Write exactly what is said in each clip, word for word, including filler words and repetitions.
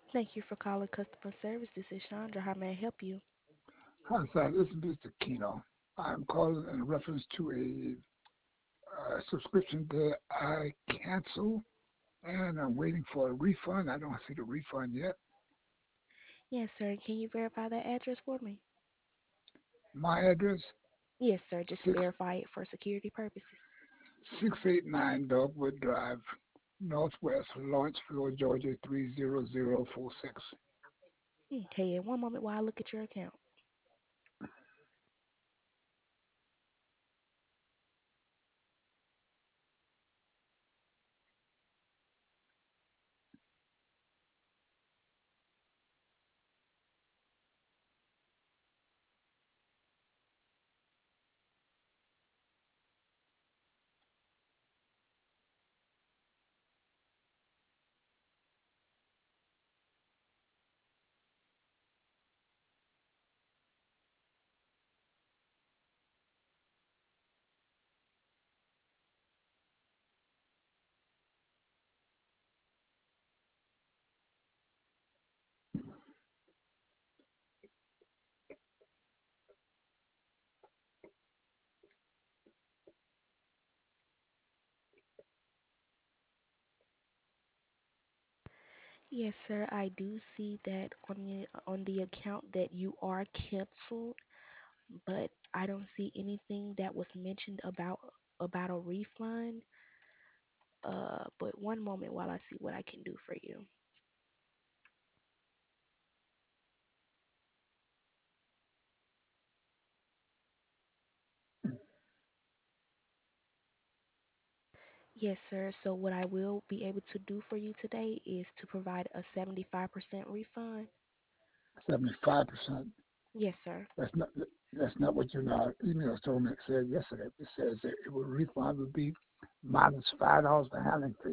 Thank you for calling customer service. This is Chandra. How may I help you? Hi, sir. This is mister Keno. I'm calling in reference to a uh, subscription that I canceled, and I'm waiting for a refund. I don't see the refund yet. Yes, sir. Can you verify that address for me? My address: Yes, sir. Just to six verify it for security purposes. six eight nine Dogwood Drive, Northwest Lawrenceville, Georgia three zero zero four six. Okay, and one moment while I look at your account. Yes, sir. I do see that on the on the account that you are canceled, but I don't see anything that was mentioned about about a refund. Uh, but one moment while I see what I can do for you. Yes, sir. So what I will be able to do for you today is to provide a seventy-five percent refund. seventy-five percent. Yes, sir. That's not that's not what your uh, email told me. It said yesterday. It says that it would refund would be minus five dollars for handling fee.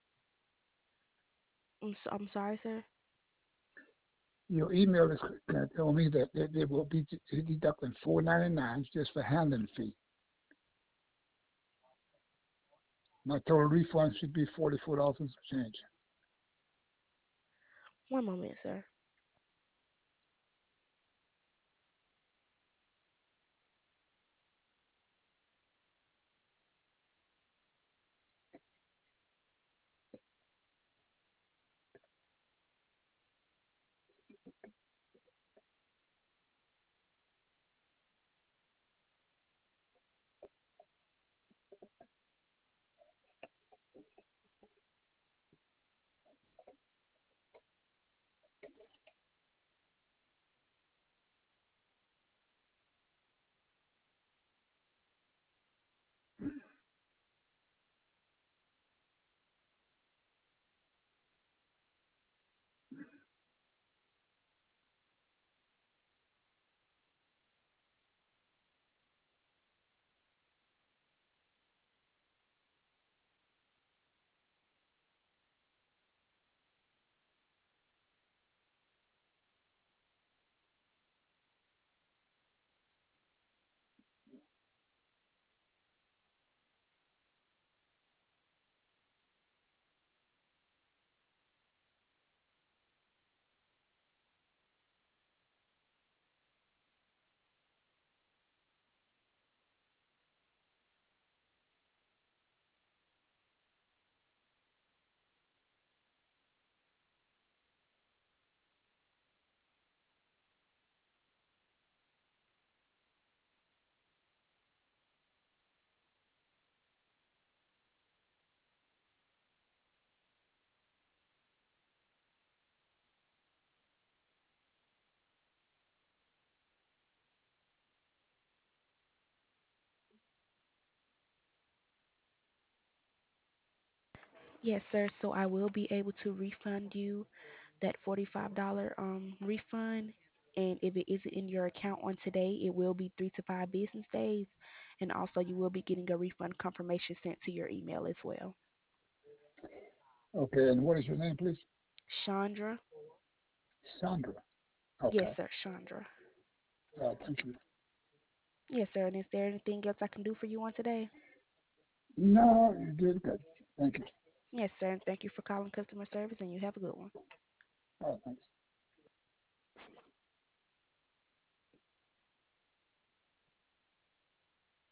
I'm, so, I'm sorry, sir. Your email is going to tell me that they, they will be deducting four ninety nine just for handling fee. My total refund should be forty four dollars and some change. One moment, sir. Yes, sir. So I will be able to refund you that forty-five dollars um refund. And if it isn't in your account on today, it will be three to five business days. And also, you will be getting a refund confirmation sent to your email as well. Okay, and what is your name, please? Chandra. Sandra. Yes, Okay. sir. Chandra. Uh, thank you. Yes, sir. And is there anything else I can do for you on today? No, you did good. Thank you. Yes, sir. And thank you for calling customer service, and you have a good one. All right, thanks.